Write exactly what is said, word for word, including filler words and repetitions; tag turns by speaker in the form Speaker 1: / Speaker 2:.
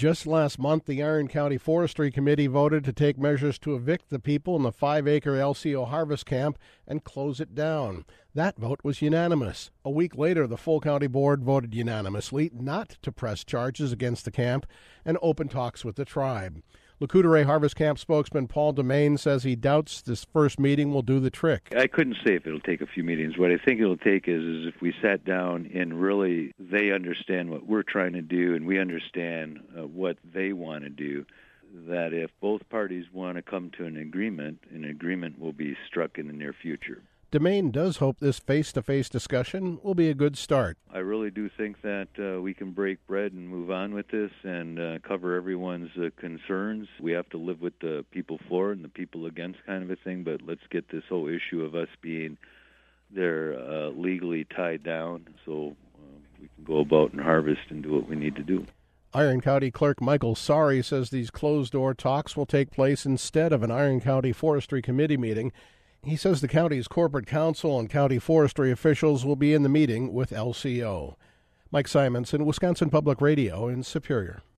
Speaker 1: Just last month, the Iron County Forestry Committee voted to take measures to evict the people in the five-acre L C O harvest camp and close it down. That vote was unanimous. A week later, the full county board voted unanimously not to press charges against the camp and open talks with the tribe. Lac-Courte Harvest Camp spokesman Paul Demain says he doubts this first meeting will do the trick.
Speaker 2: I couldn't say if it'll take a few meetings. What I think it'll take is, is if we sat down and really they understand what we're trying to do and we understand uh, what they want to do, that if both parties want to come to an agreement, an agreement will be struck in the near future.
Speaker 1: Demain does hope this face-to-face discussion will be a good start.
Speaker 2: I really do think that uh, we can break bread and move on with this and uh, cover everyone's uh, concerns. We have to live with the people for and the people against kind of a thing, but let's get this whole issue of us being there uh, legally tied down so uh, we can go about and harvest and do what we need to do.
Speaker 1: Iron County Clerk Michael Sari says these closed-door talks will take place instead of an Iron County Forestry Committee meeting. He says the county's corporate counsel and county forestry officials will be in the meeting with L C O. Mike Simonson, Wisconsin Public Radio in Superior.